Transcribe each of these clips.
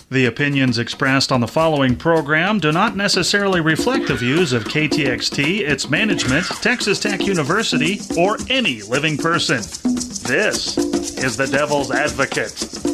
The opinions expressed on the following program do not necessarily reflect the views of KTXT, its management, Texas Tech University, or any living person. This is the Devil's Advocate.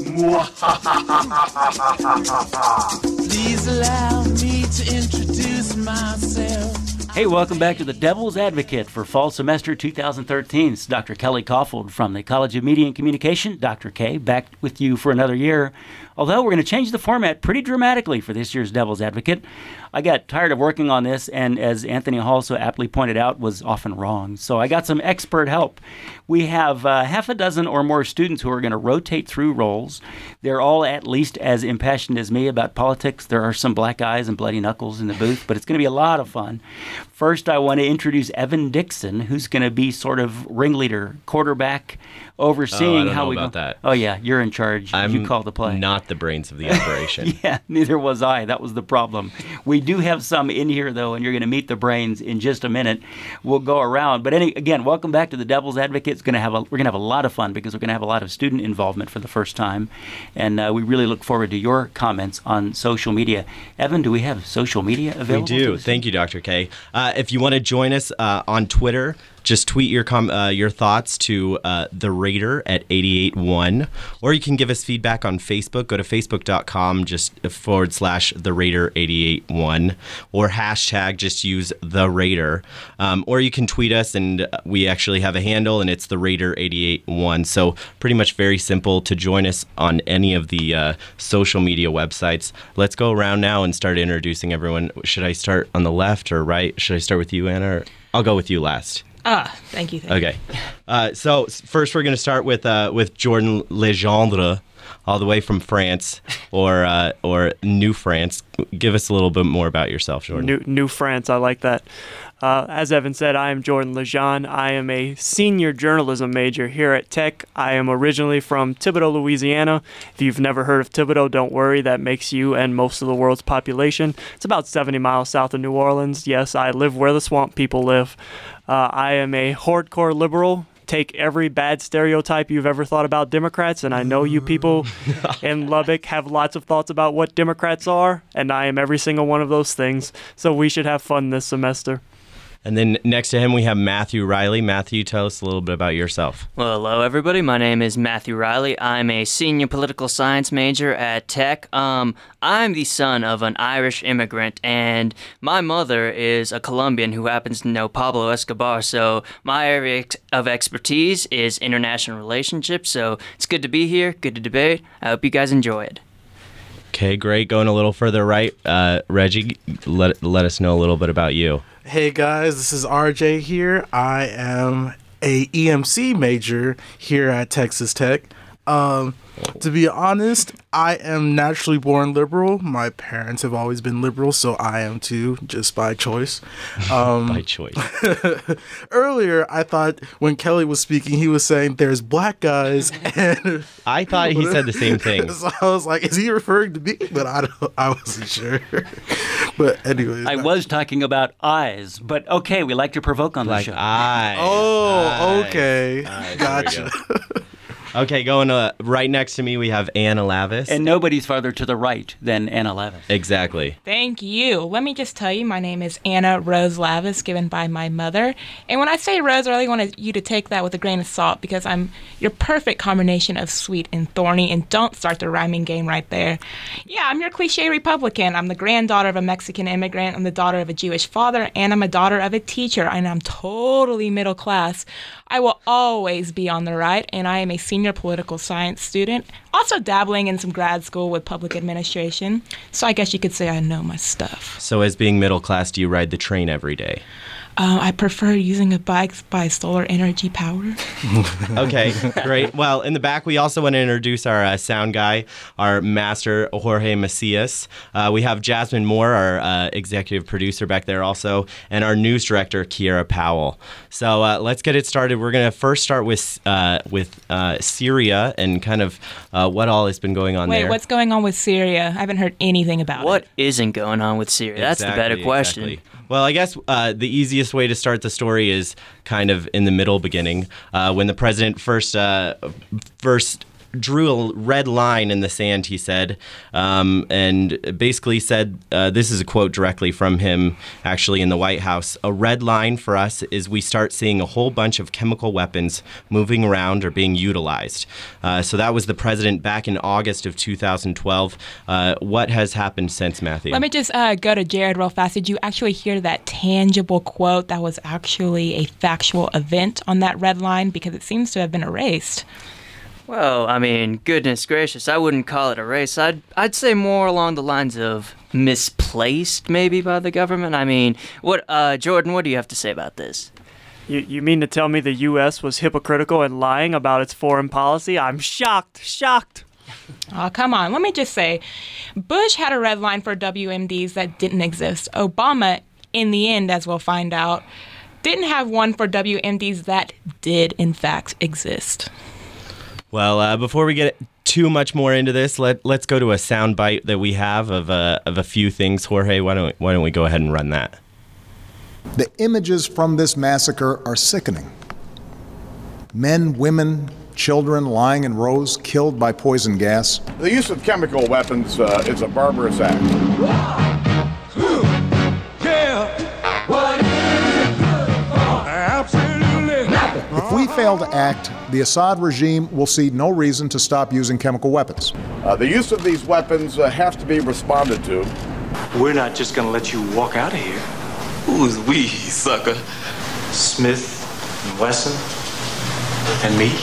Please allow me to introduce myself. Hey, welcome back to the Devil's Advocate for fall semester 2013. It's Dr. Kelly Caulfield from the College of Media and Communication. Dr. K, back with you for another year. Although we're going to change the format pretty dramatically for this year's Devil's Advocate. I got tired of working on this, and as Anthony Hall so aptly pointed out, was often wrong. So I got some expert help. We have half a dozen or more students who are going to rotate through roles. They're all at least as impassioned as me about politics. There are some black eyes and bloody knuckles in the booth, but it's going to be a lot of fun. First, I want to introduce Evan Dixon, who's going to be sort of ringleader, quarterback, overseeing how we go. That. Oh, yeah, you're in charge. You call the play. Not the brains of the operation. Yeah, neither was I. That was the problem. We do have some in here, though, and you're going to meet the brains in just a minute. We'll go around. But again, welcome back to the Devil's Advocate. We're going to have a lot of fun because we're going to have a lot of student involvement for the first time. And we really look forward to your comments on social media. Evan, do we have social media available? We do. Thank you, Dr. K. If you want to join us on Twitter, just tweet your thoughts to the Raider at 881, or you can give us feedback on Facebook. Go to facebook.com, just /the Raider 881, or hashtag just use the Raider, or you can tweet us, and we actually have a handle, and it's the Raider 881. So pretty much very simple to join us on any of the social media websites. Let's go around now and start introducing everyone. Should I start on the left or right? Should I start with you, Anna? Or I'll go with you last. Thank you. Okay. So first we're going to start with Jordan Legendre, all the way from France, or New France. Give us a little bit more about yourself, Jordan. New France, I like that. As Evan said, I am Jordan Legendre. I am a senior journalism major here at Tech. I am originally from Thibodaux, Louisiana. If you've never heard of Thibodaux, don't worry. That makes you and most of the world's population. It's about 70 miles south of New Orleans. Yes, I live where the swamp people live. I am a hardcore liberal. Take every bad stereotype you've ever thought about Democrats, and I know you people in Lubbock have lots of thoughts about what Democrats are, and I am every single one of those things. So we should have fun this semester. And then next to him, we have Matthew Riley. Matthew, tell us a little bit about yourself. Well, hello, everybody. My name is Matthew Riley. I'm a senior political science major at Tech. I'm the son of an Irish immigrant, and my mother is a Colombian who happens to know Pablo Escobar. So my area of expertise is international relationships. So it's good to be here, good to debate. I hope you guys enjoy it. Okay, great. Going a little further right, Reggie, let us know a little bit about you. Hey guys, this is RJ here. I am a EMC major here at Texas Tech. To be honest, I am naturally born liberal. My parents have always been liberal, so I am too, just by choice. By choice. Earlier, I thought when Kelly was speaking, he was saying there's black guys. And I thought he said the same thing. So I was like, is he referring to me? But I wasn't sure. But anyways. I was talking about eyes, but okay, we like to provoke on the show. Eyes. Oh, okay. Eyes. Gotcha. Okay, going right next to me, we have Anna Lavis. And nobody's farther to the right than Anna Lavis. Exactly. Thank you. Let me just tell you, my name is Anna Rose Lavis, given by my mother. And when I say Rose, I really want you to take that with a grain of salt because I'm your perfect combination of sweet and thorny. And don't start the rhyming game right there. Yeah, I'm your cliche Republican. I'm the granddaughter of a Mexican immigrant. I'm the daughter of a Jewish father. And I'm a daughter of a teacher. And I'm totally middle class. I will always be on the right, and I am a senior political science student, also dabbling in some grad school with public administration. So I guess you could say I know my stuff. So as being middle class, do you ride the train every day? I prefer using a bike by solar energy power. Okay, great. Well, in the back, we also want to introduce our sound guy, our master, Jorge Macias. We have Jasmine Moore, our executive producer back there also, and our news director, Kiera Powell. So let's get it started. We're going to first start with Syria and kind of what all has been going on there. Wait, what's going on with Syria? I haven't heard anything about it. What isn't going on with Syria? That's the better question. Exactly. Well, I guess the easiest way to start the story is kind of in the middle beginning. When the president first drew a red line in the sand, he said, and basically said, this is a quote directly from him, actually, in the White House, "A red line for us is we start seeing a whole bunch of chemical weapons moving around or being utilized." So that was the president back in August of 2012. What has happened since, Matthew? Let me just go to Jared real fast. Did you actually hear that tangible quote that was actually a factual event on that red line? Because it seems to have been erased. Well, I mean, goodness gracious, I wouldn't call it a race. I'd say more along the lines of misplaced, maybe, by the government. I mean, Jordan, what do you have to say about this? You mean to tell me the U.S. was hypocritical and lying about its foreign policy? I'm shocked. Oh, come on. Let me just say, Bush had a red line for WMDs that didn't exist. Obama, in the end, as we'll find out, didn't have one for WMDs that did, in fact, exist. Well, before we get too much more into this, let's go to a sound bite that we have of a few things. Jorge, why don't we go ahead and run that? The images from this massacre are sickening. Men, women, children lying in rows, killed by poison gas. The use of chemical weapons is a barbarous act. If we fail to act, the Assad regime will see no reason to stop using chemical weapons. The use of these weapons has to be responded to. We're not just going to let you walk out of here. Who's we, sucker? Smith and Wesson and me?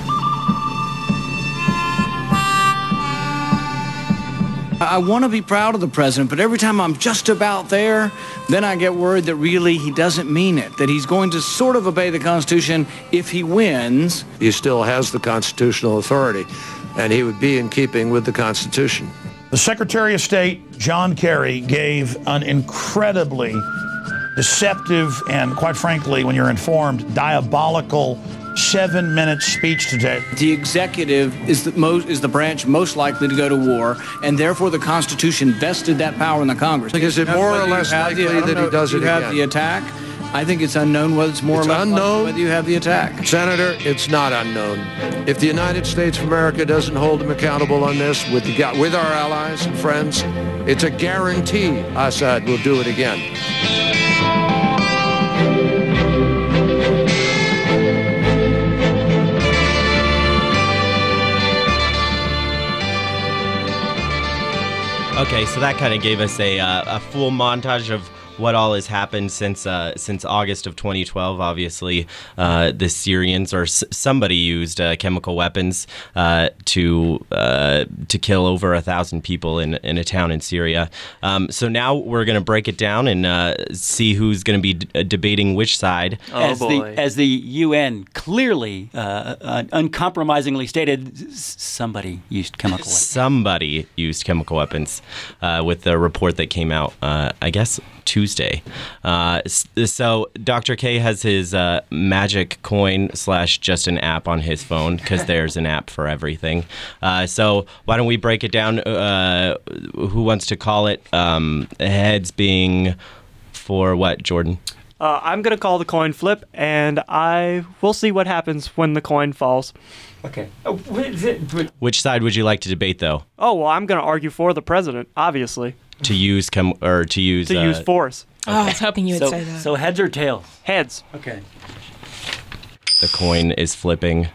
I want to be proud of the president, but every time I'm just about there, then I get worried that really he doesn't mean it, that he's going to sort of obey the Constitution if he wins. He still has the constitutional authority, and he would be in keeping with the Constitution. The Secretary of State, John Kerry, gave an incredibly deceptive and, quite frankly, when you're informed, diabolical 7-minute speech today. The executive is the branch most likely to go to war, and therefore the Constitution vested that power in the Congress. Is it more or less likely that he does it again? You have the attack. I think it's unknown whether it's more or less likely whether you have the attack. Senator, it's not unknown. If the United States of America doesn't hold him accountable on this with our allies and friends, it's a guarantee Assad will do it again. Okay, so that kind of gave us a full montage of what all has happened since August of 2012. Obviously, the Syrians or somebody used chemical weapons to kill over 1,000 people in a town in Syria. So now we're going to break it down and see who's going to be debating which side. As the UN clearly, uncompromisingly stated, somebody used chemical weapons. Somebody used chemical weapons with the report that came out, I guess, Tuesday. So Dr. K has his magic coin / just an app on his phone, because there's an app for everything. So why don't we break it down? Who wants to call it? Heads being for what, Jordan? I'm going to call the coin flip, and we'll see what happens when the coin falls. Okay. Which side would you like to debate, though? Oh, well, I'm going to argue for the president, obviously. To use force. Oh, I was hoping you would say that. So heads or tails? Heads. Okay. The coin is flipping.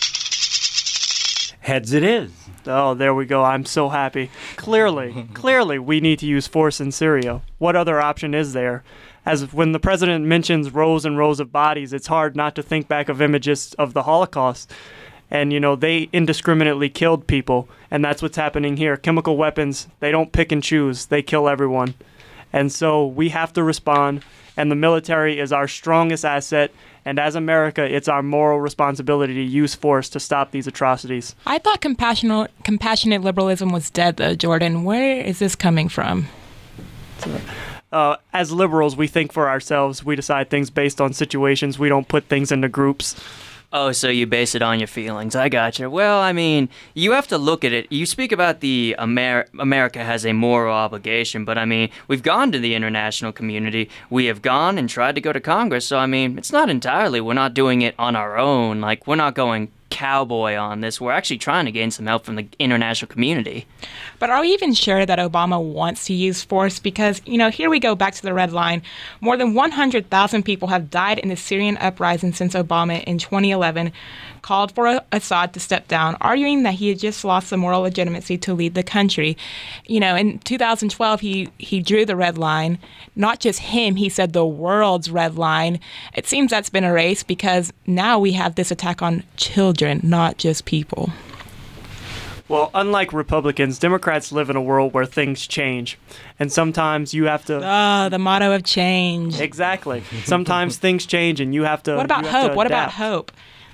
Heads it is. Oh, there we go. I'm so happy. Clearly, we need to use force in Syria. What other option is there? As when the president mentions rows and rows of bodies, it's hard not to think back of images of the Holocaust. And, they indiscriminately killed people. And that's what's happening here. Chemical weapons, they don't pick and choose. They kill everyone. And so we have to respond. And the military is our strongest asset. And as America, it's our moral responsibility to use force to stop these atrocities. I thought compassionate liberalism was dead, though, Jordan. Where is this coming from? As liberals, we think for ourselves. We decide things based on situations. We don't put things into groups. Oh, so you base it on your feelings. I gotcha. Well, I mean, you have to look at it. You speak about the America has a moral obligation, but I mean, we've gone to the international community. We have gone and tried to go to Congress. So, I mean, it's not entirely. We're not doing it on our own. Like, we're not going cowboy on this. We're actually trying to gain some help from the international community. But are we even sure that Obama wants to use force? Because, here we go back to the red line. More than 100,000 people have died in the Syrian uprising since Obama in 2011 called for Assad to step down, arguing that he had just lost the moral legitimacy to lead the country. In 2012, he drew the red line. Not just him, he said the world's red line. It seems that's been erased because now we have this attack on children, not just people. Well, unlike Republicans, Democrats live in a world where things change. And sometimes you have to... the motto of change. Exactly. Sometimes things change and you have to... What about hope? What about hope?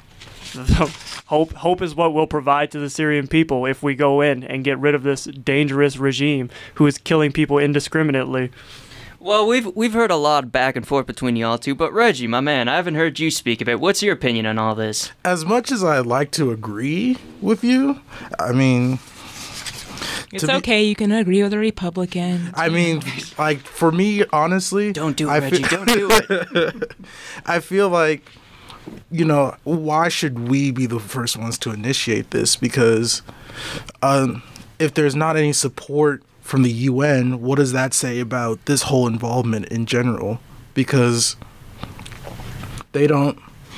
Hope is what we'll provide to the Syrian people if we go in and get rid of this dangerous regime who is killing people indiscriminately. Well, we've heard a lot back and forth between y'all two, but Reggie, my man, I haven't heard you speak of it. What's your opinion on all this? As much as I'd like to agree with you, I mean... It's okay, you can agree with a Republican. I mean, like, for me, honestly... Don't do it, Reggie, don't do it. I feel like, why should we be the first ones to initiate this? Because if there's not any support from the UN, what does that say about this whole involvement in general? Because they don't...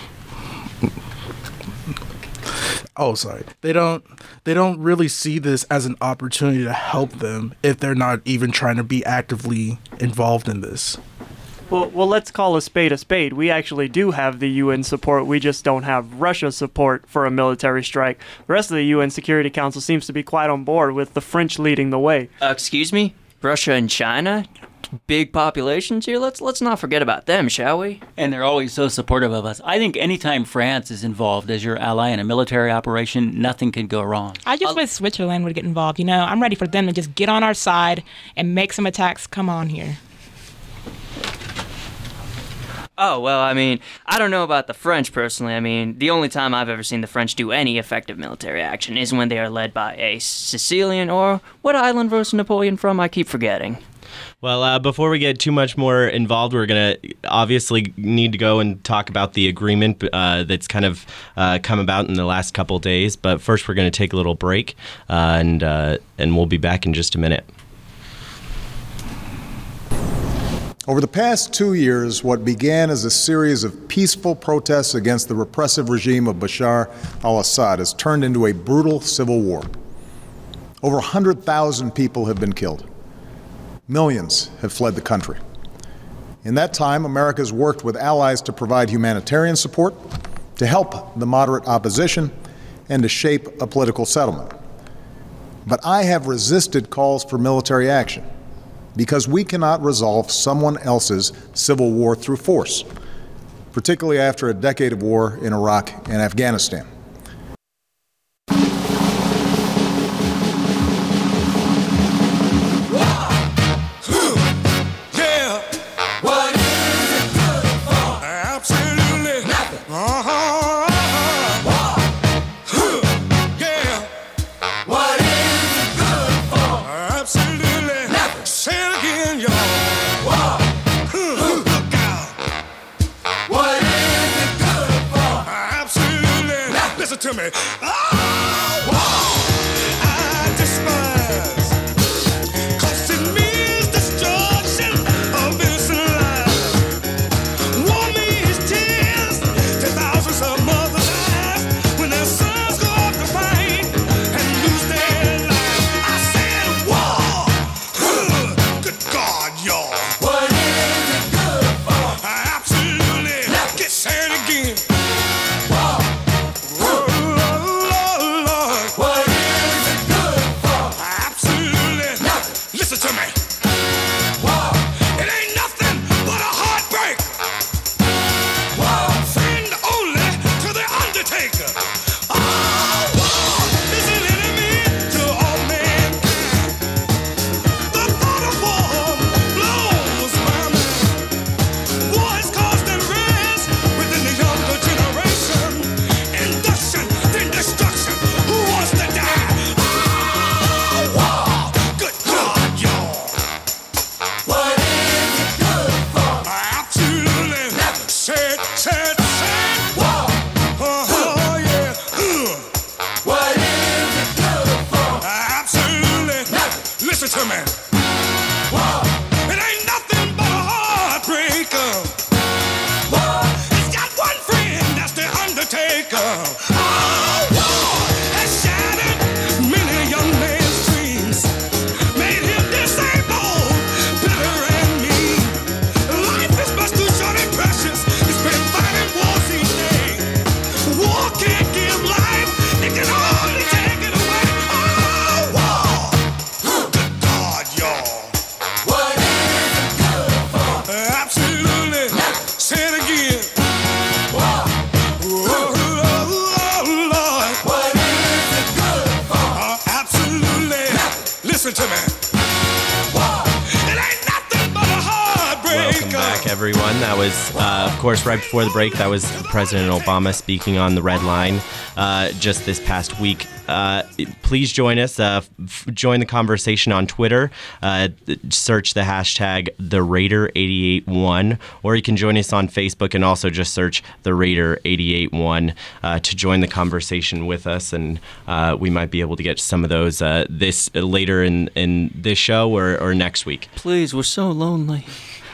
They don't really see this as an opportunity to help them if they're not even trying to be actively involved in this. Well, let's call a spade a spade. We actually do have the UN support. We just don't have Russia's support for a military strike. The rest of the UN Security Council seems to be quite on board with the French leading the way. Excuse me? Russia and China? Big populations here? Let's not forget about them, shall we? And they're always so supportive of us. I think anytime France is involved as your ally in a military operation, nothing can go wrong. I just wish Switzerland would get involved. I'm ready for them to just get on our side and make some attacks. Come on here. Oh, well, I mean, I don't know about the French personally. I mean, the only time I've ever seen the French do any effective military action is when they are led by a Sicilian, or what island was Napoleon from? I keep forgetting. Well, before we get too much more involved, we're going to obviously need to go and talk about the agreement that's kind of come about in the last couple of days. But first, we're going to take a little break, and we'll be back in just a minute. Over the past 2 years, what began as a series of peaceful protests against the repressive regime of Bashar al-Assad has turned into a brutal civil war. Over 100,000 people have been killed. Millions have fled the country. In that time, America has worked with allies to provide humanitarian support, to help the moderate opposition, and to shape a political settlement. But I have resisted calls for military action, because we cannot resolve someone else's civil war through force, particularly after a decade of war in Iraq and Afghanistan. To me. I despise, 'cause it means destruction of innocent lives. War means tears to thousands of mothers' eyes when their sons go off to fight and lose their lives. I said war. Good God, y'all. What is it good for? Absolutely. Get sad again. Listen to me. Whoa. It ain't nothing but a heartbreaker. Whoa. It's got one friend, that's the Undertaker. Oh, war has shattered many young men's dreams, made him disabled, bitter and mean. Life is much too short and precious. It's been fighting wars each day. War can't give life, it can only take it away. Oh, war. Good God, y'all. What is it good for? Absolutely. Say it again. War. Oh, Lord. What is it good for? Absolutely. Listen to me. War. It ain't nothing but a heartbreaker. Welcome back, everyone. That was, of course, right before the break, that was President Obama speaking on the Red Line just this past week. Please join us. Join the conversation on Twitter. Search the hashtag TheRaider881, or you can join us on Facebook and also just search TheRaider881 to join the conversation with us, and we might be able to get some of those this later in this show or next week. Please, we're so lonely.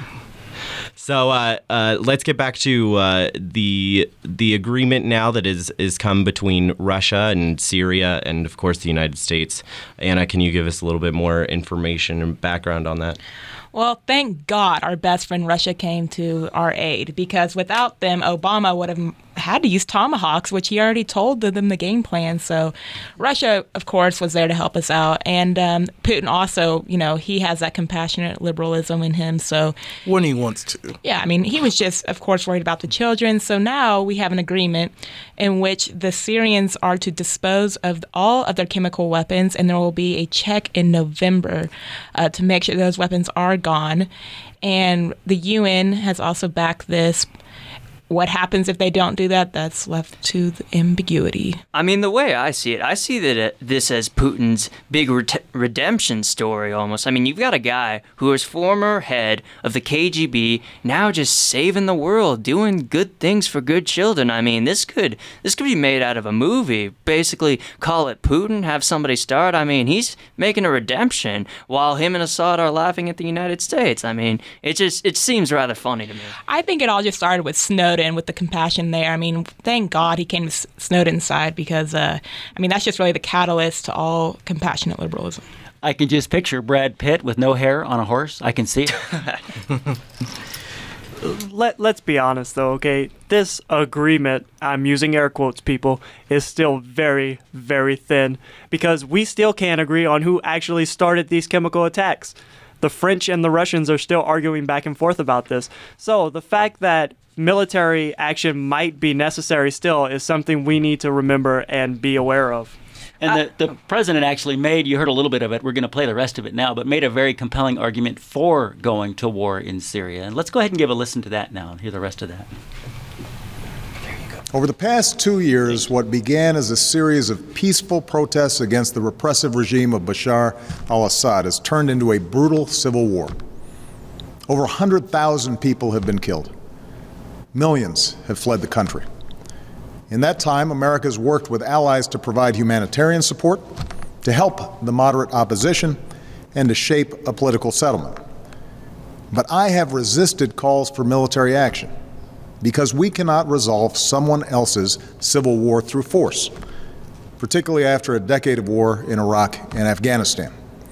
So let's get back to the agreement now that is come between Russia and Syria and, of course, the United States. Anna, can you give us a little bit more information and background on that? Well, thank God our best friend Russia came to our aid, because without them, Obama would have had to use Tomahawks, which he already told them the game plan. So Russia, of course, was there to help us out. And Putin also, he has that compassionate liberalism in him. So when he wants to. Yeah, I mean, he was just, of course, worried about the children. So now we have an agreement in which the Syrians are to dispose of all of their chemical weapons, and there will be a check in November to make sure those weapons are gone. And the UN has also backed this. What happens if they don't do that? That's left to the ambiguity. I mean, the way I see that this as Putin's big redemption story almost. I mean, you've got a guy who was former head of the KGB, now just saving the world, doing good things for good children. I mean, this could be made out of a movie. Basically, call it Putin, have somebody start. I mean, he's making a redemption while him and Assad are laughing at the United States. I mean, it seems rather funny to me. I think it all just started with Snowden. With the compassion there. I mean, thank God he came to Snowden's side, because, that's just really the catalyst to all compassionate liberalism. I can just picture Brad Pitt with no hair on a horse. I can see it. Let's be honest, though, okay? This agreement, I'm using air quotes, people, is still very, very thin, because we still can't agree on who actually started these chemical attacks. The French and the Russians are still arguing back and forth about this. So the fact that military action might be necessary still is something we need to remember and be aware of. And the president actually you heard a little bit of it, we're going to play the rest of it now, but made a very compelling argument for going to war in Syria. And let's go ahead and give a listen to that now and hear the rest of that. Over the past 2 years, what began as a series of peaceful protests against the repressive regime of Bashar al-Assad has turned into a brutal civil war. Over 100,000 people have been killed. Millions have fled the country. In that time, America has worked with allies to provide humanitarian support, to help the moderate opposition, and to shape a political settlement. But I have resisted calls for military action, because we cannot resolve someone else's civil war through force, particularly after a decade of war in Iraq and Afghanistan.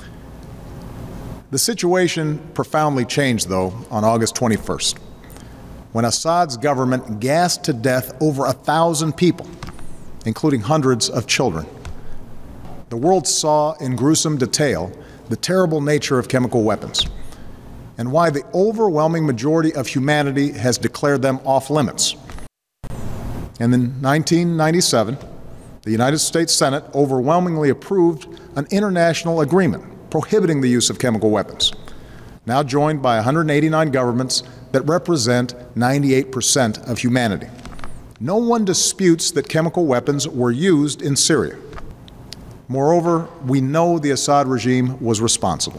The situation profoundly changed, though, on August 21st, when Assad's government gassed to death over 1,000 people, including hundreds of children. The world saw in gruesome detail the terrible nature of chemical weapons, and why the overwhelming majority of humanity has declared them off limits. And in 1997, the United States Senate overwhelmingly approved an international agreement prohibiting the use of chemical weapons, now joined by 189 governments that represent 98% of humanity. No one disputes that chemical weapons were used in Syria. Moreover, we know the Assad regime was responsible.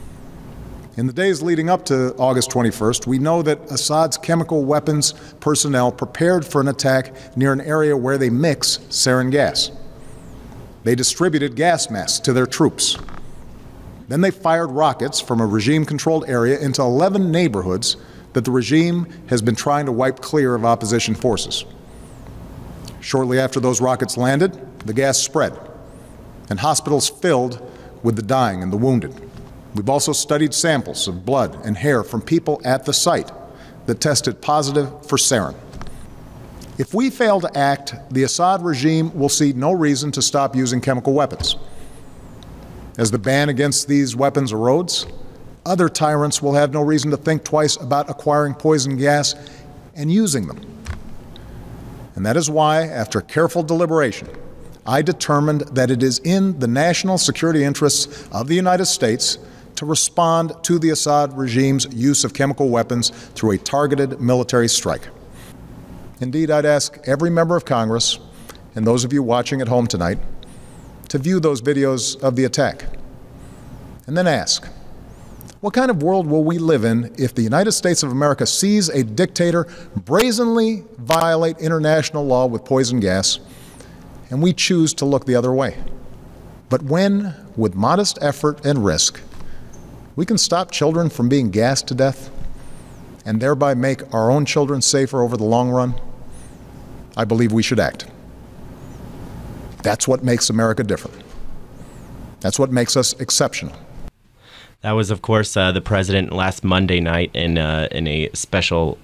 In the days leading up to August 21st, we know that Assad's chemical weapons personnel prepared for an attack near an area where they mix sarin gas. They distributed gas masks to their troops. Then they fired rockets from a regime-controlled area into 11 neighborhoods that the regime has been trying to wipe clear of opposition forces. Shortly after those rockets landed, the gas spread, and hospitals filled with the dying and the wounded. We've also studied samples of blood and hair from people at the site that tested positive for sarin. If we fail to act, the Assad regime will see no reason to stop using chemical weapons. As the ban against these weapons erodes, other tyrants will have no reason to think twice about acquiring poison gas and using them. And that is why, after careful deliberation, I determined that it is in the national security interests of the United States to respond to the Assad regime's use of chemical weapons through a targeted military strike. Indeed, I'd ask every member of Congress and those of you watching at home tonight to view those videos of the attack, and then ask, what kind of world will we live in if the United States of America sees a dictator brazenly violate international law with poison gas, and we choose to look the other way? But when, with modest effort and risk, we can stop children from being gassed to death and thereby make our own children safer over the long run, I believe we should act. That's what makes America different. That's what makes us exceptional. That was, of course, the president last Monday night in a special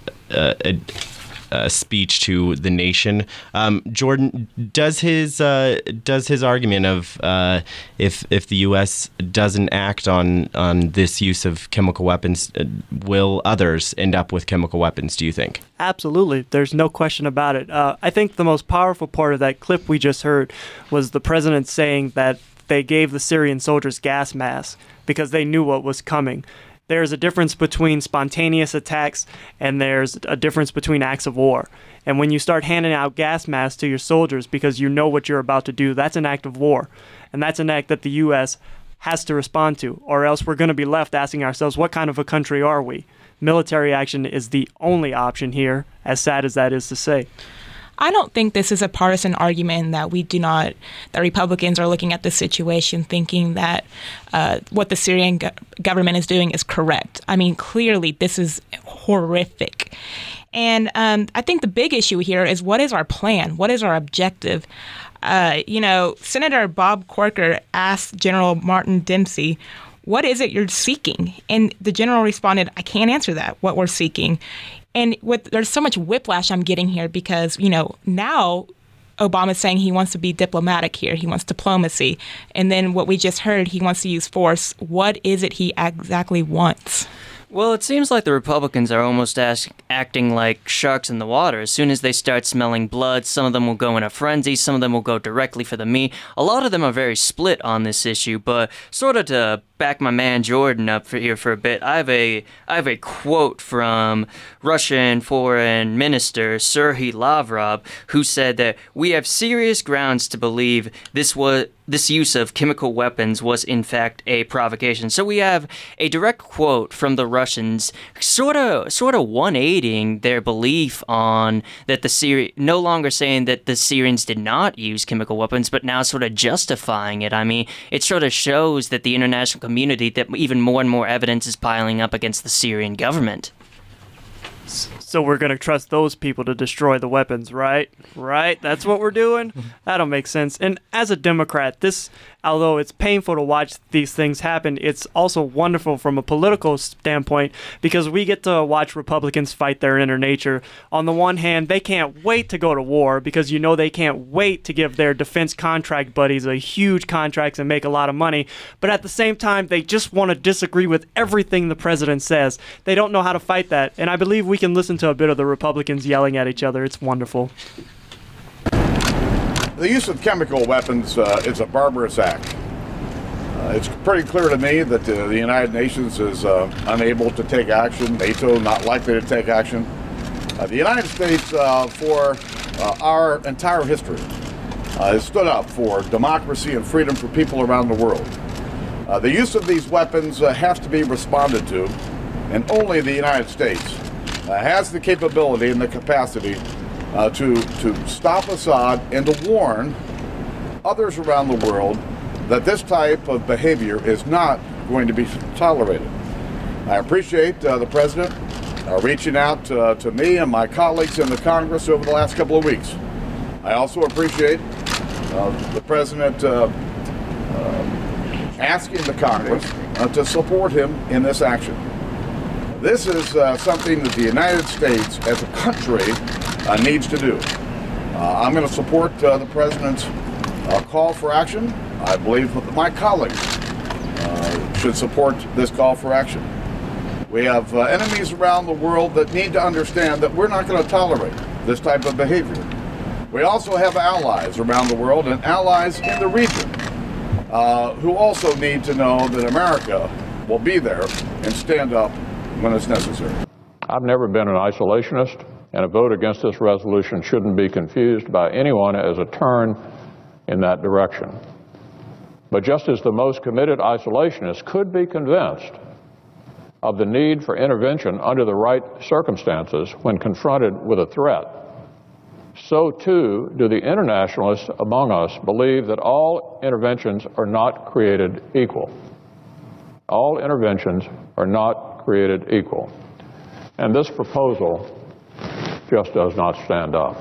speech to the nation. Jordan, does his argument of if the U.S. doesn't act on this use of chemical weapons, will others end up with chemical weapons, do you think? Absolutely. There's no question about it. I think the most powerful part of that clip we just heard was the president saying that they gave the Syrian soldiers gas masks because they knew what was coming. There's a difference between spontaneous attacks and there's a difference between acts of war. And when you start handing out gas masks to your soldiers because you know what you're about to do, that's an act of war. And that's an act that the U.S. has to respond to, or else we're going to be left asking ourselves, what kind of a country are we? Military action is the only option here, as sad as that is to say. I don't think this is a partisan argument that that Republicans are looking at the situation thinking that what the Syrian government is doing is correct. I mean, clearly this is horrific. And I think the big issue here is, what is our plan? What is our objective? Senator Bob Corker asked General Martin Dempsey, what is it you're seeking? And the general responded, I can't answer that, what we're seeking. And there's so much whiplash I'm getting here because, now Obama's saying he wants to be diplomatic here. He wants diplomacy. And then what we just heard, he wants to use force. What is it he exactly wants? Well, it seems like the Republicans are almost acting like sharks in the water. As soon as they start smelling blood, some of them will go in a frenzy, some of them will go directly for the meat. A lot of them are very split on this issue, but sort of to back my man Jordan up for a bit, I have a quote from Russian Foreign Minister Sergei Lavrov, who said that we have serious grounds to believe this use of chemical weapons was in fact a provocation. So we have a direct quote from the Russians, sort of 180ing their belief on that no longer saying that the Syrians did not use chemical weapons, but now sort of justifying it. I mean, it sort of shows that the international community, that even more and more evidence is piling up against the Syrian government. So we're going to trust those people to destroy the weapons, right? Right? That's what we're doing? That'll make sense. And as a Democrat, although it's painful to watch these things happen, it's also wonderful from a political standpoint because we get to watch Republicans fight their inner nature. On the one hand, they can't wait to go to war because they can't wait to give their defense contract buddies a huge contracts and make a lot of money. But at the same time, they just want to disagree with everything the president says. They don't know how to fight that. And I believe we can listen to a bit of the Republicans yelling at each other. It's wonderful. The use of chemical weapons is a barbarous act. It's pretty clear to me that the United Nations is unable to take action, NATO not likely to take action. The United States, for our entire history, has stood up for democracy and freedom for people around the world. The use of these weapons has to be responded to, and only the United States has the capability and the capacity to stop Assad and to warn others around the world that this type of behavior is not going to be tolerated. I appreciate the President reaching out to me and my colleagues in the Congress over the last couple of weeks. I also appreciate the President asking the Congress to support him in this action. This is something that the United States as a country needs to do. I'm going to support the President's call for action. I believe that my colleagues should support this call for action. We have enemies around the world that need to understand that we're not going to tolerate this type of behavior. We also have allies around the world and allies in the region who also need to know that America will be there and stand up when it's necessary. I've never been an isolationist, and a vote against this resolution shouldn't be confused by anyone as a turn in that direction. But just as the most committed isolationists could be convinced of the need for intervention under the right circumstances when confronted with a threat, so too do the internationalists among us believe that all interventions are not created equal. All interventions are not created equal. And this proposal just does not stand up.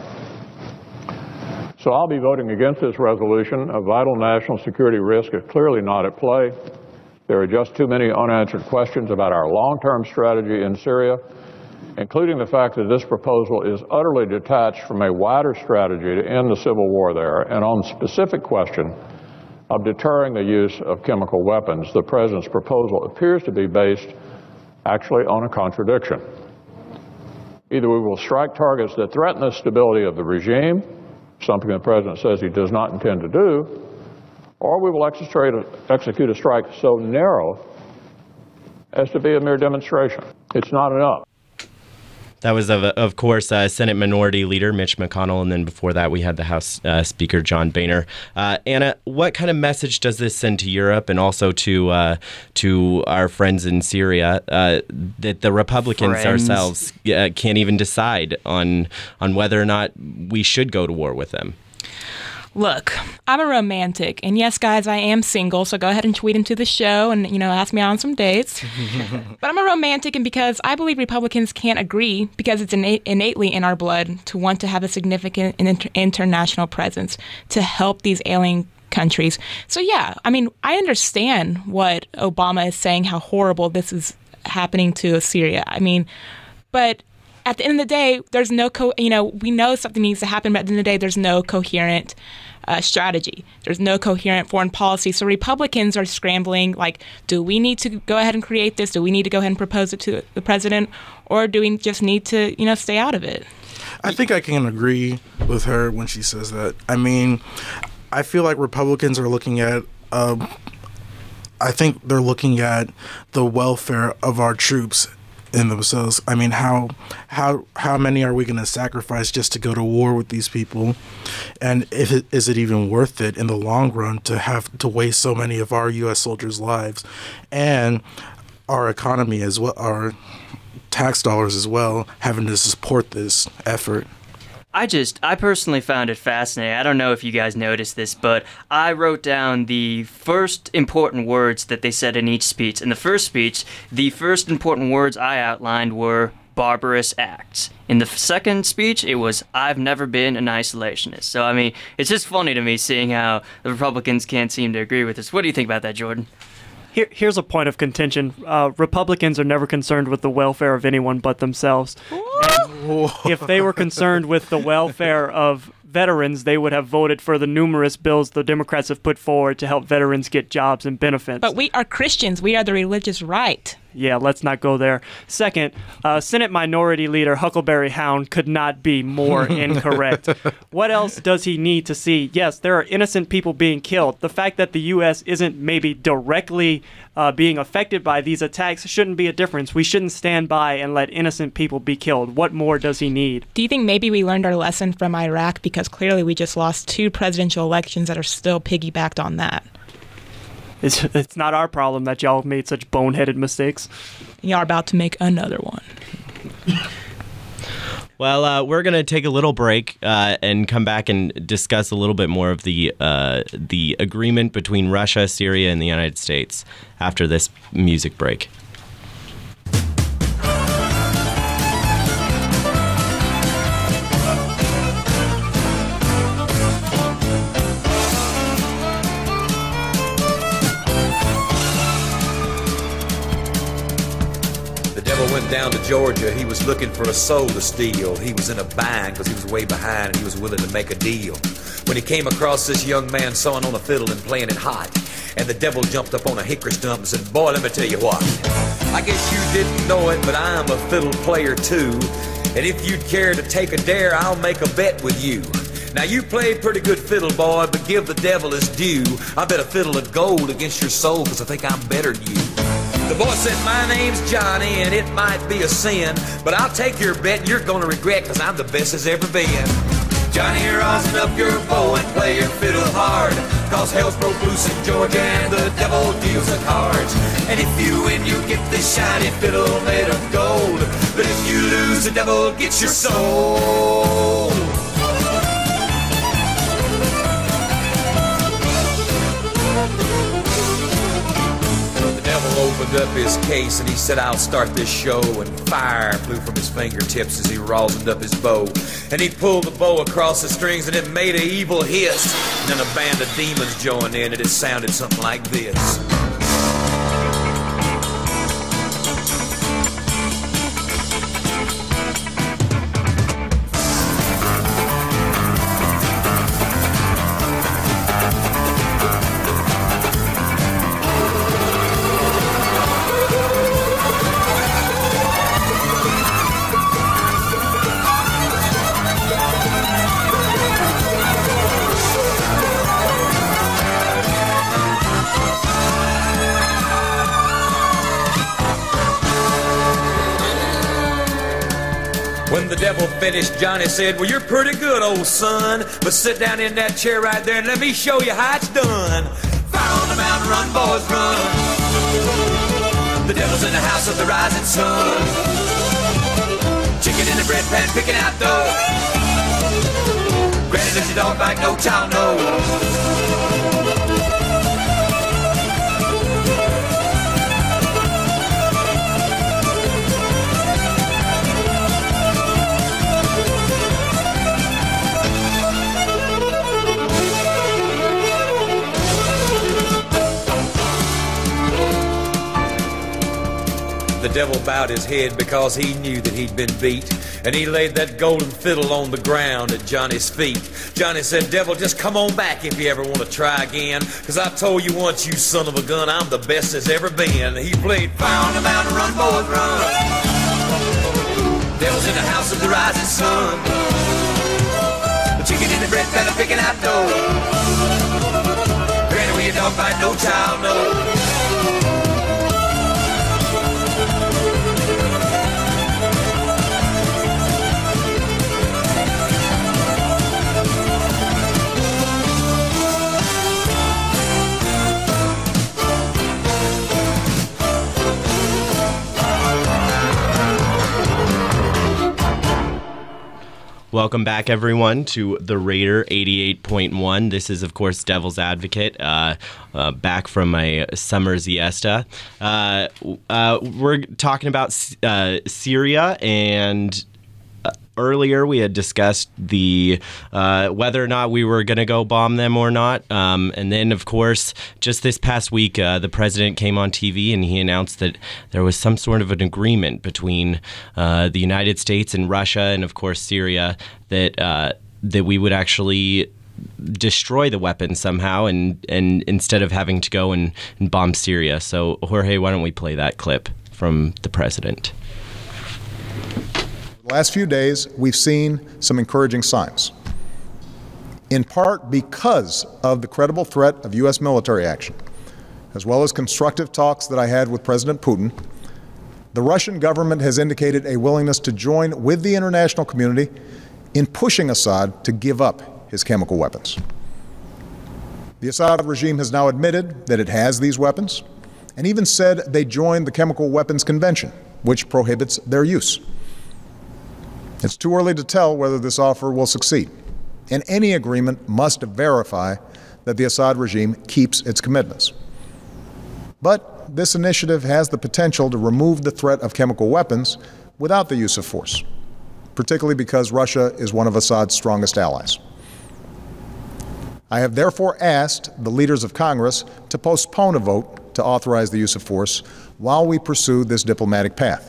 So I'll be voting against this resolution. A vital national security risk is clearly not at play. There are just too many unanswered questions about our long-term strategy in Syria, including the fact that this proposal is utterly detached from a wider strategy to end the civil war there. And on the specific question of deterring the use of chemical weapons, the President's proposal appears to be based actually on a contradiction. Either we will strike targets that threaten the stability of the regime, something the President says he does not intend to do, or we will execute a strike so narrow as to be a mere demonstration. It's not enough. That was, of course, Senate Minority Leader Mitch McConnell, and then before that we had the House Speaker John Boehner. Anna, what kind of message does this send to Europe and also to our friends in Syria that the Republicans ourselves can't even decide on whether or not we should go to war with them? Look, I'm a romantic, and yes, guys, I am single, so go ahead and tweet into the show and, ask me on some dates. But I'm a romantic, and because I believe Republicans can't agree, because it's innately in our blood to want to have a significant international presence to help these alien countries. So yeah, I understand what Obama is saying, how horrible this is happening to Syria. But at the end of the day, there's no, we know something needs to happen, but at the end of the day, there's no coherent strategy. There's no coherent foreign policy. So Republicans are scrambling, do we need to go ahead and create this? Do we need to go ahead and propose it to the president? Or do we just need to, stay out of it? I think I can agree with her when she says that. I feel like Republicans are looking at I think they're looking at the welfare of our troops in themselves. How many are we going to sacrifice just to go to war with these people? And is it even worth it in the long run to have to waste so many of our U.S. soldiers' lives and our economy as well, our tax dollars as well, having to support this effort? I personally found it fascinating. I don't know if you guys noticed this, but I wrote down the first important words that they said in each speech. In the first speech, the first important words I outlined were barbarous acts. In the second speech, it was, I've never been an isolationist. So, it's just funny to me seeing how the Republicans can't seem to agree with this. What do you think about that, Jordan? Here's a point of contention. Republicans are never concerned with the welfare of anyone but themselves. If they were concerned with the welfare of veterans, they would have voted for the numerous bills the Democrats have put forward to help veterans get jobs and benefits. But we are Christians. We are the religious right. Yeah, let's not go there. Second, Senate Minority Leader Huckleberry Hound could not be more incorrect. What else does he need to see? Yes, there are innocent people being killed. The fact that the U.S. isn't maybe directly being affected by these attacks shouldn't be a difference. We shouldn't stand by and let innocent people be killed. What more does he need? Do you think maybe we learned our lesson from Iraq? Because clearly we just lost 2 presidential elections that are still piggybacked on that. It's not our problem that y'all made such boneheaded mistakes. Y'all are about to make another one. Well, we're going to take a little break and come back and discuss a little bit more of the agreement between Russia, Syria, and the United States after this music break. Went down to Georgia. He was looking for a soul to steal. He was in a bind because he was way behind and he was willing to make a deal. When he came across this young man sawing on a fiddle and playing it hot, and the devil jumped up on a hickory stump and said, "Boy, let me tell you what. I guess you didn't know it, but I'm a fiddle player too. And if you'd care to take a dare, I'll make a bet with you. Now you played pretty good fiddle, boy, but give the devil his due. I bet a fiddle of gold against your soul because I think I'm better than you." The boy said, "My name's Johnny, and it might be a sin, but I'll take your bet and you're gonna regret, because I'm the best as ever been. Johnny, rosin up your bow and play your fiddle hard, cause hell's broke loose in Georgia and the devil deals the cards. And if you win, you get this shiny fiddle made of gold, but if you lose, the devil gets your soul." Opened up his case and he said, "I'll start this show," and fire flew from his fingertips as he rosined up his bow. And he pulled the bow across the strings and it made an evil hiss. And then a band of demons joined in and it sounded something like this. When the devil finished, Johnny said, "Well, you're pretty good, old son, but sit down in that chair right there and let me show you how it's done. Fire on the mountain, run, boys, run. The devil's in the house of the rising sun. Chicken in the bread pan, picking out dough. Granny lives your dog like no child knows. The devil bowed his head because he knew that he'd been beat, and he laid that golden fiddle on the ground at Johnny's feet. Johnny said, "Devil, just come on back if you ever want to try again, because I told you once, you son of a gun, I'm the best there's ever been." He played "Fire on the Mountain, Run, Boys, Run." Devil's in the house of the rising sun. The chicken in the bread pan, picking out dough. Granny, where your dog fight, no child knows. Welcome back, everyone, to the Raider 88.1. This is, of course, Devil's Advocate, back from my summer siesta. We're talking about Syria, and earlier we had discussed the whether or not we were going to go bomb them or not. And then, of course, just this past week, the president came on TV and he announced that there was some sort of an agreement between the United States and Russia and, of course, Syria that we would actually destroy the weapons somehow and instead of having to go and bomb Syria. So, Jorge, why don't we play that clip from the president? The last few days, we've seen some encouraging signs, in part because of the credible threat of U.S. military action, as well as constructive talks that I had with President Putin. The Russian government has indicated a willingness to join with the international community in pushing Assad to give up his chemical weapons. The Assad regime has now admitted that it has these weapons, and even said they joined the Chemical Weapons Convention, which prohibits their use. It's too early to tell whether this offer will succeed, and any agreement must verify that the Assad regime keeps its commitments. But this initiative has the potential to remove the threat of chemical weapons without the use of force, particularly because Russia is one of Assad's strongest allies. I have therefore asked the leaders of Congress to postpone a vote to authorize the use of force while we pursue this diplomatic path.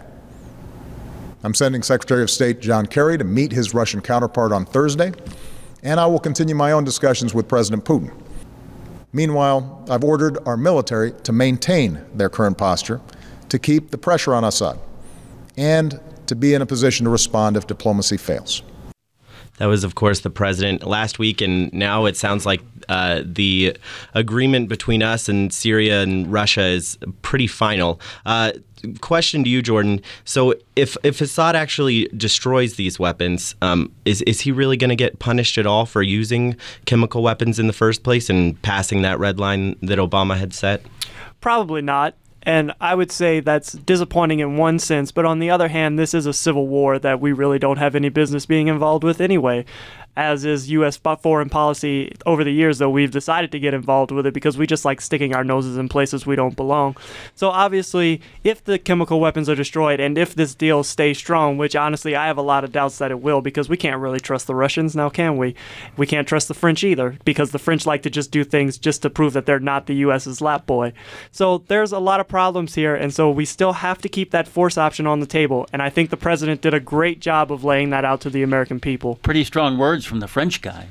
I'm sending Secretary of State John Kerry to meet his Russian counterpart on Thursday, and I will continue my own discussions with President Putin. Meanwhile, I've ordered our military to maintain their current posture, to keep the pressure on Assad, and to be in a position to respond if diplomacy fails. That was, of course, the president last week, and now it sounds like the agreement between us and Syria and Russia is pretty final. Question to you, Jordan. So if Assad actually destroys these weapons, is he really going to get punished at all for using chemical weapons in the first place and passing that red line that Obama had set? Probably not. And I would say that's disappointing in one sense, but on the other hand, this is a civil war that we really don't have any business being involved with anyway. As is U.S. foreign policy over the years, though, we've decided to get involved with it because we just like sticking our noses in places we don't belong. So obviously, if the chemical weapons are destroyed and if this deal stays strong, which honestly I have a lot of doubts that it will, because we can't really trust the Russians, now can we? We can't trust the French either, because the French like to just do things just to prove that they're not the U.S.'s lap boy. So there's a lot of problems here, and so we still have to keep that force option on the table, and I think the president did a great job of laying that out to the American people. Pretty strong words from the French guy.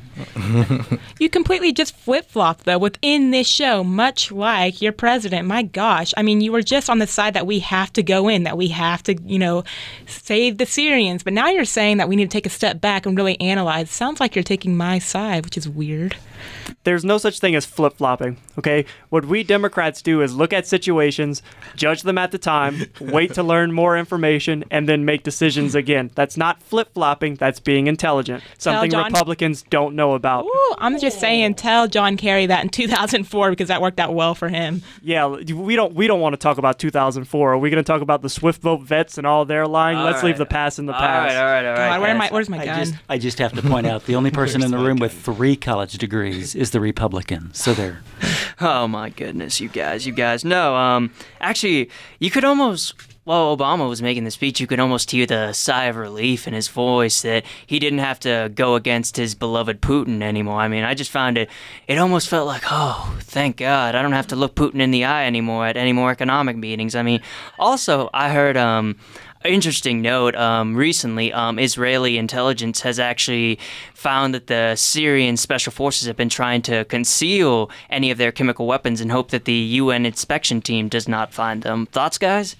You completely just flip-flopped, though, within this show, much like your president. My gosh. I mean, you were just on the side that we have to go in, that we have to, save the Syrians. But now you're saying that we need to take a step back and really analyze. Sounds like you're taking my side, which is weird. There's no such thing as flip-flopping, okay? What we Democrats do is look at situations, judge them at the time, wait to learn more information, and then make decisions again. That's not flip-flopping, that's being intelligent. Something Republicans don't know about. Ooh, I'm just saying, tell John Kerry that in 2004, because that worked out well for him. Yeah, we don't want to talk about 2004. Are we going to talk about the Swift Vote vets and all their lying? Let's leave the past in the past. All right. God, where's my gun? I just have to point out, the only person in the room with 3 college degrees is the Republican. So there. Oh my goodness, you guys. No, actually, you could almost, while Obama was making the speech, you could almost hear the sigh of relief in his voice that he didn't have to go against his beloved Putin anymore. I mean, I just found it almost felt like, oh, thank God, I don't have to look Putin in the eye anymore at any more economic meetings. I mean, also, I heard, interesting note, recently, Israeli intelligence has actually found that the Syrian special forces have been trying to conceal any of their chemical weapons in hope that the UN inspection team does not find them. Thoughts, guys?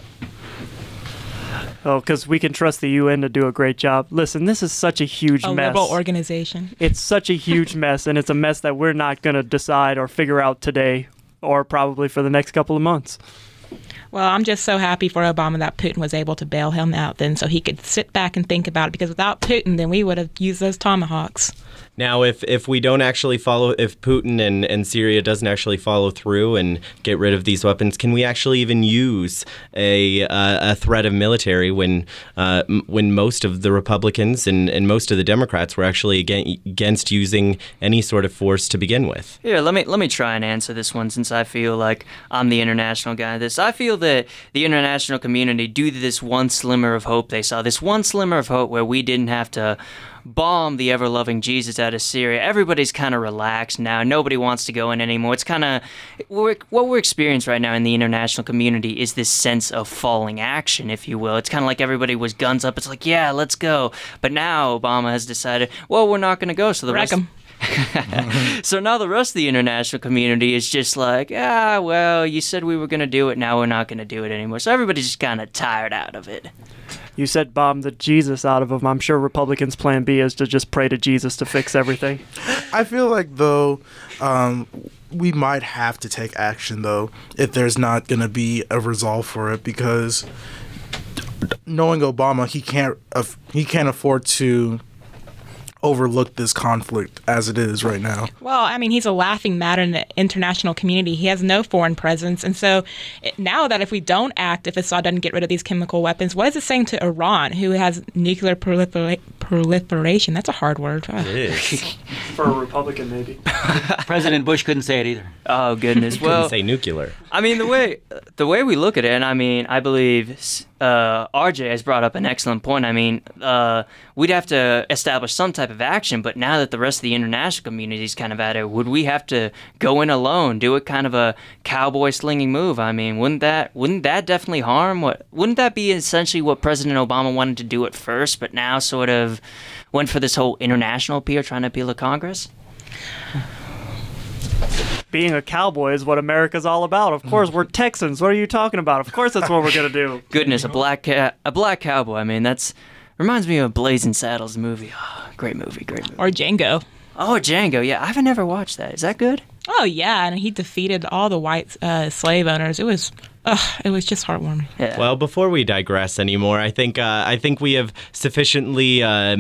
Oh, because we can trust the UN to do a great job. Listen, this is such a huge mess. A liberal organization. It's such a huge mess, and it's a mess that we're not going to decide or figure out today or probably for the next couple of months. Well, I'm just so happy for Obama that Putin was able to bail him out then so he could sit back and think about it, because without Putin, then we would have used those tomahawks. Now, if we don't actually follow, if Putin and Syria doesn't actually follow through and get rid of these weapons, can we actually even use a threat of military when most of the Republicans and most of the Democrats were actually against using any sort of force to begin with? Here, let me try and answer this one, since I feel like I'm the international guy. I feel that the international community, due to this one slimmer of hope they saw, this one slimmer of hope where we didn't have to bomb the ever-loving Jesus out of Syria, everybody's kind of relaxed now. Nobody wants to go in anymore. It's kind of what we're experiencing right now in the international community is this sense of falling action, if you will. It's kind of like everybody was guns up. It's like, yeah, let's go. But now Obama has decided, well, we're not going to go. So the rest. So now the rest of the international community is just like, well, you said we were going to do it. Now we're not going to do it anymore. So everybody's just kind of tired out of it. You said bomb the Jesus out of them. I'm sure Republicans' plan B is to just pray to Jesus to fix everything. I feel like, though, we might have to take action, though, if there's not going to be a resolve for it, because knowing Obama, he can't afford to overlook this conflict as it is right now. Well, I mean, he's a laughing matter in the international community. He has no foreign presence. And so now that if we don't act, if Assad doesn't get rid of these chemical weapons, what is it saying to Iran, who has nuclear proliferation? That's a hard word. It is. For a Republican, maybe. President Bush couldn't say it either. Oh, goodness. Well, couldn't say nuclear. I mean, the way we look at it, and I mean, I believe RJ has brought up an excellent point. I mean, we'd have to establish some type of action, but now that the rest of the international community is kind of at it, would we have to go in alone, do it kind of a cowboy slinging move? I mean, wouldn't that definitely harm? Wouldn't that be essentially what President Obama wanted to do at first, but now sort of went for this whole international appeal, trying to appeal to Congress? Being a cowboy is what America's all about. Of course, we're Texans. What are you talking about? Of course, that's what we're gonna do. Goodness, a black cowboy. I mean, that's reminds me of Blazing Saddles movie. Oh, great movie. Or Django. Oh, Django. Yeah, I've never watched that. Is that good? Oh yeah, and he defeated all the white slave owners. It was just heartwarming. Yeah. Well, before we digress anymore, I think we have sufficiently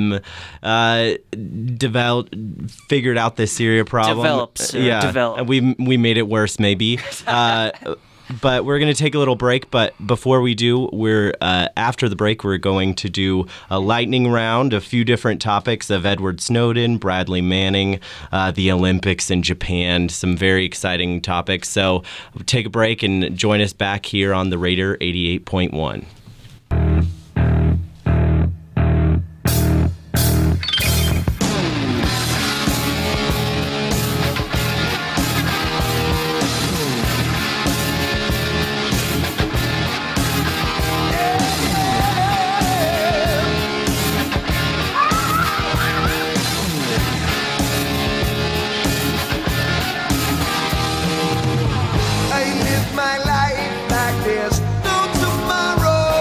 figured out this Syria problem. Develop. We made it worse, maybe. But we're going to take a little break. But before we do, after the break, we're going to do a lightning round, a few different topics of Edward Snowden, Bradley Manning, the Olympics in Japan, some very exciting topics. So take a break and join us back here on the Raider 88.1. I live my life like there's no tomorrow.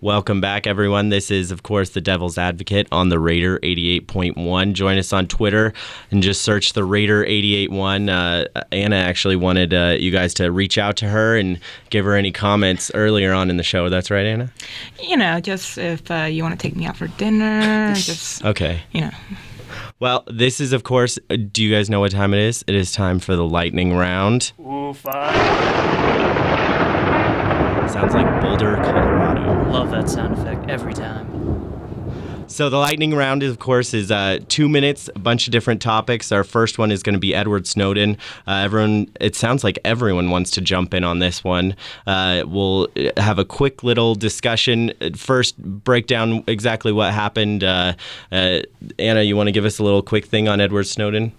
Welcome back, everyone. This is, of course, the Devil's Advocate on the Raider 88.1. Join us on Twitter and just search the Raider 88.1. Anna actually wanted you guys to reach out to her and give her any comments earlier on in the show. That's right, Anna? Just if you want to take me out for dinner, just, Okay. you know. Well, this is, of course, do you guys know what time it is? It is time for the lightning round. Ooh, fun. Sounds like Boulder, Colorado. Love that sound effect every time. So the lightning round, of course, is 2 minutes, a bunch of different topics. Our first one is going to be Edward Snowden. It sounds like everyone wants to jump in on this one. We'll have a quick little discussion. First, break down exactly what happened. Anna, you want to give us a little quick thing on Edward Snowden?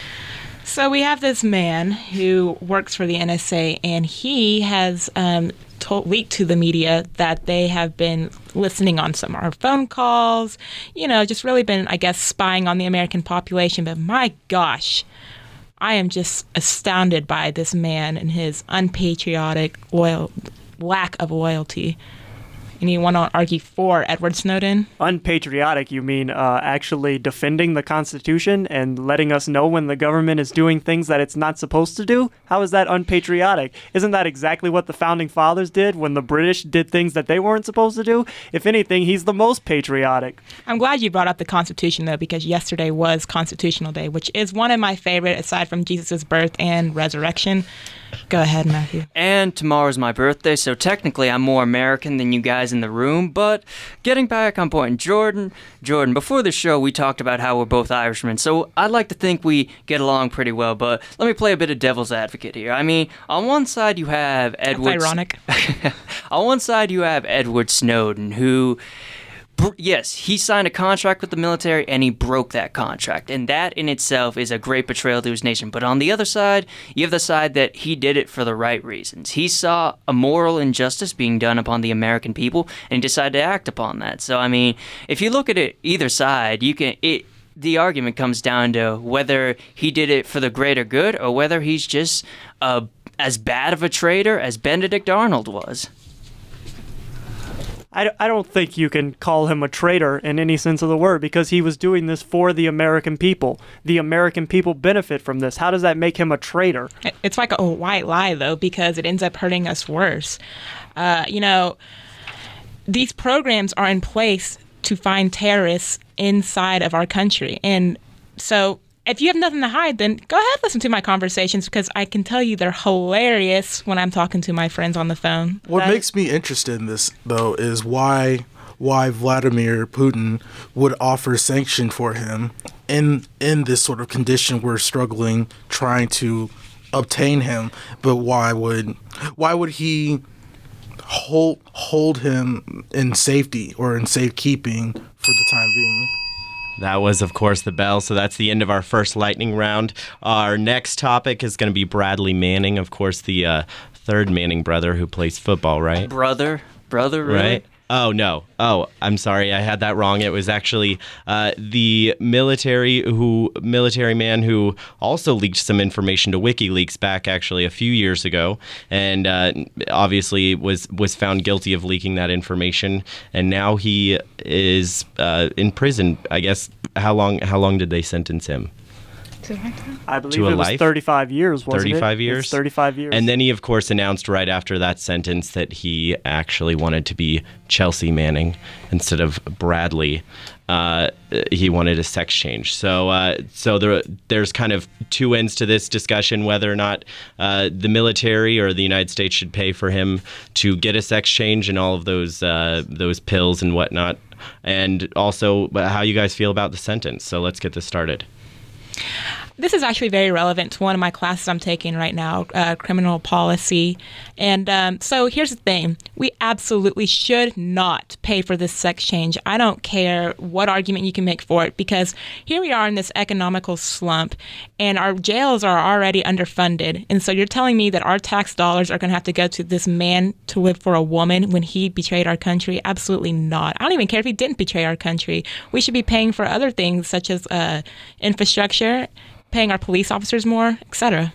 So we have this man who works for the NSA, and he has leaked to the media that they have been listening on some of our phone calls, just really been, I guess, spying on the American population. But my gosh, I am just astounded by this man and his unpatriotic lack of loyalty. And you want to argue for Edward Snowden? Unpatriotic, you mean actually defending the Constitution and letting us know when the government is doing things that it's not supposed to do? How is that unpatriotic? Isn't that exactly what the Founding Fathers did when the British did things that they weren't supposed to do? If anything, he's the most patriotic. I'm glad you brought up the Constitution, though, because yesterday was Constitutional Day, which is one of my favorite, aside from Jesus' birth and resurrection. Go ahead, Matthew. And tomorrow's my birthday, so technically I'm more American than you guys in the room. But getting back on point, Jordan, before the show we talked about how we're both Irishmen, so I'd like to think we get along pretty well, but let me play a bit of devil's advocate here. I mean, on one side you have Edward... That's ironic. On one side you have Edward Snowden, who... Yes, he signed a contract with the military and he broke that contract. And that in itself is a great betrayal to his nation. But on the other side, you have the side that he did it for the right reasons. He saw a moral injustice being done upon the American people and he decided to act upon that. So, I mean, if you look at it either side, the argument comes down to whether he did it for the greater good or whether he's just as bad of a traitor as Benedict Arnold was. I don't think you can call him a traitor in any sense of the word because he was doing this for the American people. The American people benefit from this. How does that make him a traitor? It's like a white lie, though, because it ends up hurting us worse. These programs are in place to find terrorists inside of our country. And so if you have nothing to hide, then go ahead, listen to my conversations because I can tell you they're hilarious when I'm talking to my friends on the phone. What makes me interested in this, though, is why Vladimir Putin would offer sanction for him in this sort of condition we're struggling trying to obtain him. But why would he hold him in safety or in safekeeping for the time being? That was, of course, the bell. So that's the end of our first lightning round. Our next topic is going to be Bradley Manning, of course, the third Manning brother who plays football, right? Brother, really? Right? Oh, no. Oh, I'm sorry. I had that wrong. It was actually the military man who also leaked some information to WikiLeaks back actually a few years ago, and obviously was found guilty of leaking that information, and now he is in prison. I guess how long did they sentence him? I believe it was 35 years, wasn't it? 35 years? It's 35 years. And then he, of course, announced right after that sentence that he actually wanted to be Chelsea Manning instead of Bradley. He wanted a sex change. So there's kind of two ends to this discussion, whether or not the military or the United States should pay for him to get a sex change and all of those pills and whatnot. And also how you guys feel about the sentence. So let's get this started. This is actually very relevant to one of my classes I'm taking right now, criminal policy. And so here's the thing. We absolutely should not pay for this sex change. I don't care what argument you can make for it, because here we are in this economical slump, and our jails are already underfunded. And so you're telling me that our tax dollars are going to have to go to this man to live for a woman when he betrayed our country? Absolutely not. I don't even care if he didn't betray our country. We should be paying for other things such as infrastructure, paying our police officers more, etc.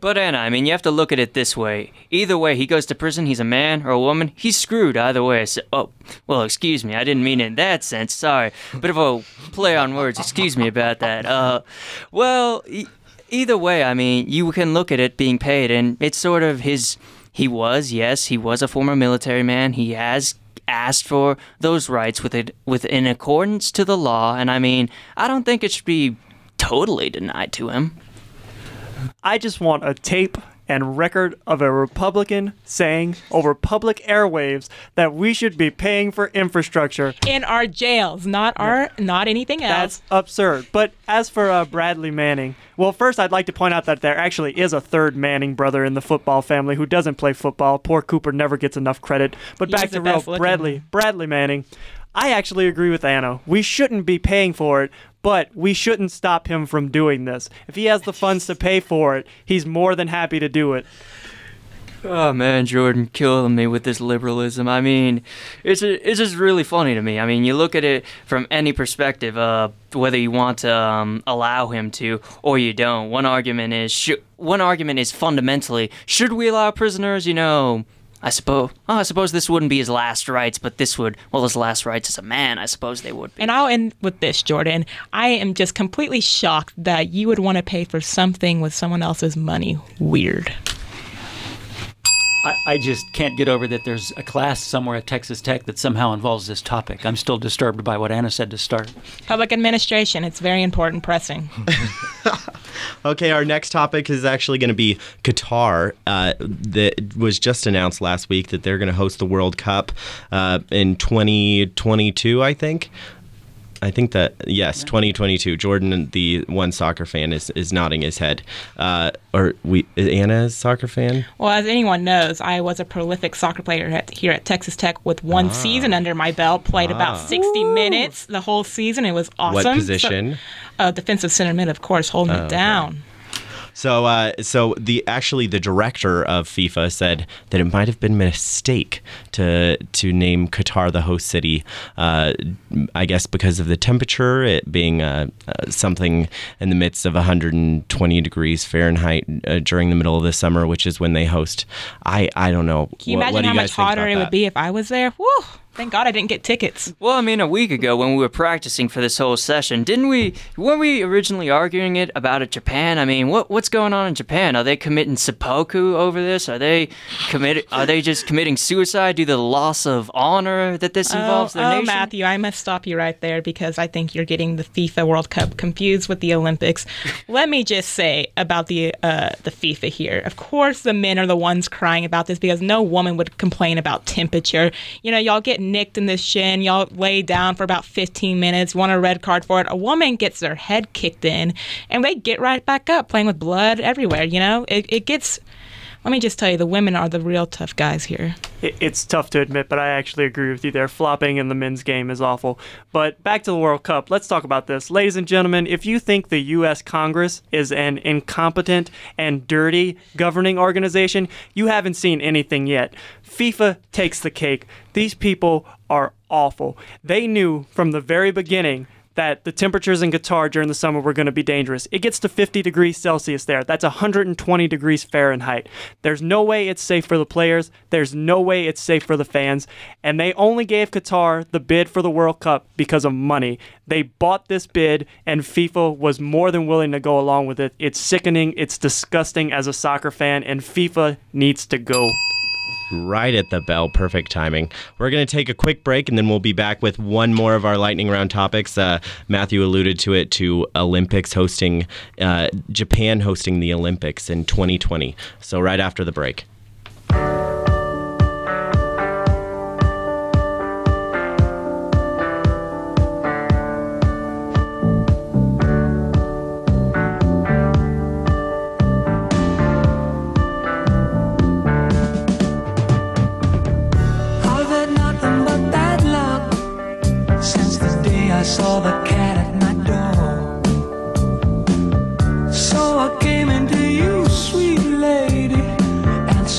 But Anna, I mean, you have to look at it this way. Either way, he goes to prison, he's a man or a woman, he's screwed either way. So, well, excuse me, I didn't mean it in that sense, sorry. Bit of a play on words, excuse me about that. Either way, I mean, you can look at it being paid, and it's sort of he was a former military man, he has asked for those rights in accordance to the law, and I mean, I don't think it should be totally denied to him. I just want a tape and record of a Republican saying over public airwaves that we should be paying for infrastructure in our jails, not anything else. That's absurd. But as for Bradley Manning, well, first I'd like to point out that there actually is a third Manning brother in the football family who doesn't play football. Poor Cooper never gets enough credit. But back to real Bradley Manning. I actually agree with Anna. We shouldn't be paying for it, but we shouldn't stop him from doing this. If he has the funds to pay for it, he's more than happy to do it. Oh man, Jordan, killing me with this liberalism. I mean, it's just really funny to me. I mean, you look at it from any perspective, whether you want to allow him to or you don't. One argument is fundamentally, should we allow prisoners? You know, I suppose this wouldn't be his last rights, but this would, well, his last rights as a man, I suppose they would be. And I'll end with this, Jordan. I am just completely shocked that you would want to pay for something with someone else's money. Weird. I just can't get over that there's a class somewhere at Texas Tech that somehow involves this topic. I'm still disturbed by what Anna said to start. Public administration. It's very important, pressing. Okay, our next topic is actually going to be Qatar. That was just announced last week that they're going to host the World Cup in 2022, I think. I think that, yes, 2022. Jordan, the one soccer fan, is nodding his head. Is Anna a soccer fan? Well, as anyone knows, I was a prolific soccer player here at Texas Tech with one season under my belt. Played about 60 minutes the whole season. It was awesome. What position? Defensive center mid, of course, holding it down. Okay. So the director of FIFA said that it might have been a mistake to name Qatar the host city. I guess because of the temperature, it being something in the midst of 120 degrees Fahrenheit during the middle of the summer, which is when they host. I don't know. Can you imagine how much hotter it would be if I was there? Woo! Thank God I didn't get tickets. Well, I mean, a week ago when we were practicing for this whole session, weren't we originally arguing about Japan? I mean, what's going on in Japan? Are they committing seppuku over this? Are they just committing suicide due to the loss of honor that this involves their nation? Matthew, I must stop you right there because I think you're getting the FIFA World Cup confused with the Olympics. Let me just say about the FIFA here. Of course, the men are the ones crying about this because no woman would complain about temperature. You know, y'all get nicked in the shin, y'all lay down for about 15 minutes, want a red card for it. A woman gets their head kicked in and they get right back up playing with blood everywhere, you know? It gets, let me just tell you, the women are the real tough guys here. It's tough to admit, but I actually agree with you there. Flopping in the men's game is awful. But back to the World Cup, let's talk about this. Ladies and gentlemen, if you think the U.S. Congress is an incompetent and dirty governing organization, you haven't seen anything yet. FIFA takes the cake. These people are awful. They knew from the very beginning that the temperatures in Qatar during the summer were going to be dangerous. It gets to 50 degrees Celsius there. That's 120 degrees Fahrenheit. There's no way it's safe for the players. There's no way it's safe for the fans. And they only gave Qatar the bid for the World Cup because of money. They bought this bid, and FIFA was more than willing to go along with it. It's sickening. It's disgusting as a soccer fan, and FIFA needs to go. Right at the bell. Perfect timing. We're going to take a quick break, and then we'll be back with one more of our lightning round topics. Matthew alluded to it, to Olympics hosting, Japan hosting the Olympics in 2020. So right after the break. Saw the cat at my door, so I came into you, sweet lady, and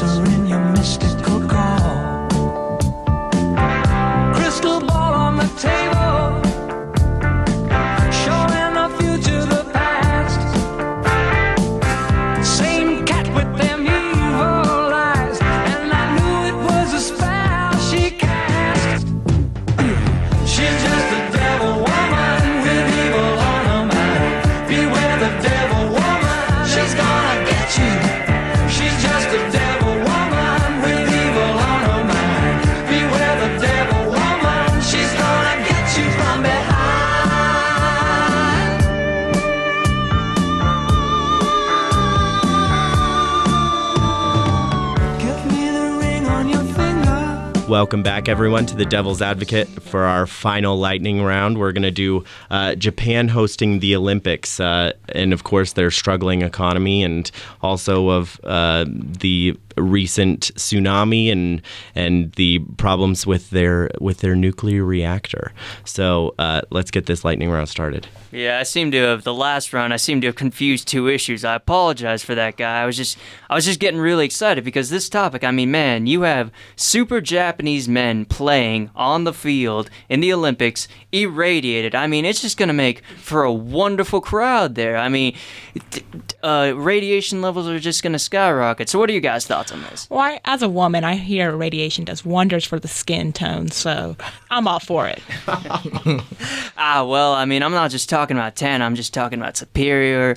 Welcome back, everyone, to the Devil's Advocate for our final lightning round. We're going to do Japan hosting the Olympics, and of course their struggling economy, and also of the recent tsunami and the problems with their nuclear reactor. So let's get this lightning round started. Yeah, the last round, I seem to have confused two issues. I apologize for that, guy. I was just getting really excited because this topic, I mean, man, you have super Japanese men playing on the field in the Olympics, irradiated. I mean, it's just going to make for a wonderful crowd there. I mean, radiation levels are just going to skyrocket. So what are you guys' thoughts on this? Well, as a woman, I hear radiation does wonders for the skin tone, so I'm all for it. Well, I mean, I'm not just talking about tan. I'm just talking about superior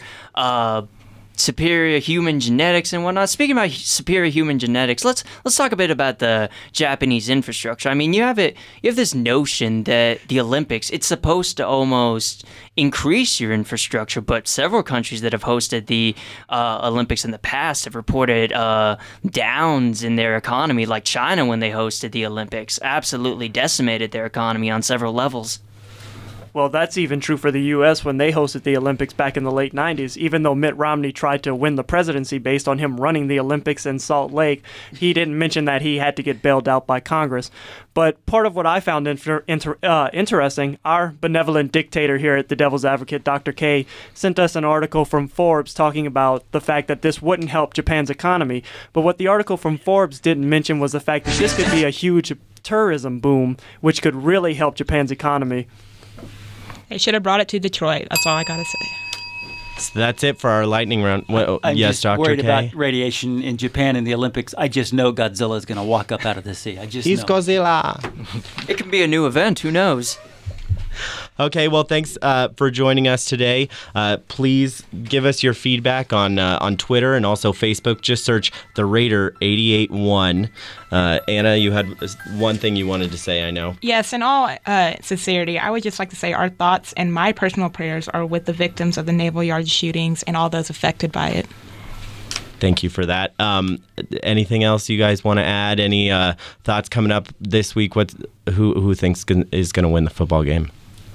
human genetics and whatnot. Speaking about superior human genetics, let's talk a bit about the Japanese infrastructure. I mean, you have this notion that the Olympics, it's supposed to almost increase your infrastructure, but several countries that have hosted the Olympics in the past have reported downs in their economy, like China when they hosted the Olympics, absolutely decimated their economy on several levels. Well, that's even true for the U.S. when they hosted the Olympics back in the late 90s. Even though Mitt Romney tried to win the presidency based on him running the Olympics in Salt Lake, he didn't mention that he had to get bailed out by Congress. But part of what I found interesting, our benevolent dictator here at the Devil's Advocate, Dr. K, sent us an article from Forbes talking about the fact that this wouldn't help Japan's economy. But what the article from Forbes didn't mention was the fact that this could be a huge tourism boom, which could really help Japan's economy. They should have brought it to Detroit. That's all I got to say. So that's it for our lightning round. I'm yes, just Dr. worried K? about radiation in Japan in the Olympics. I just know Godzilla is going to walk up out of the sea. He's know. Godzilla. It can be a new event. Who knows? Okay, well, thanks for joining us today. Please give us your feedback on Twitter and also Facebook. Just search The Raider 881. Anna, you had one thing you wanted to say, I know. Yes, in all sincerity, I would just like to say our thoughts and my personal prayers are with the victims of the Naval Yard shootings and all those affected by it. Thank you for that. Anything else you guys want to add? Any thoughts coming up this week? Who thinks is going to win the football game?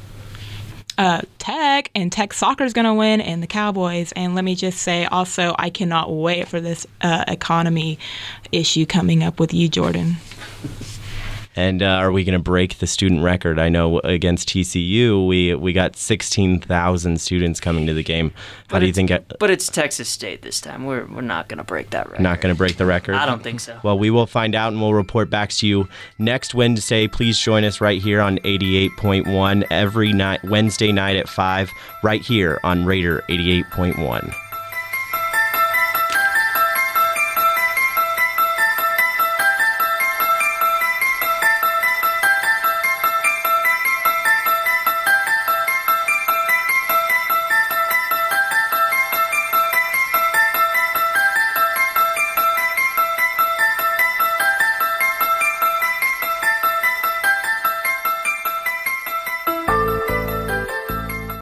Tech, and Tech soccer is going to win, and the Cowboys. And let me just say also, I cannot wait for this economy issue coming up with you, Jordan. And are we going to break the student record? I know against TCU, we got 16,000 students coming to the game. How do you think? But it's Texas State this time. We're not going to break that record. Not going to break the record? I don't think so. Well, we will find out, and we'll report back to you next Wednesday. Please join us right here on 88.1 every night, Wednesday night at 5, right here on Raider 88.1.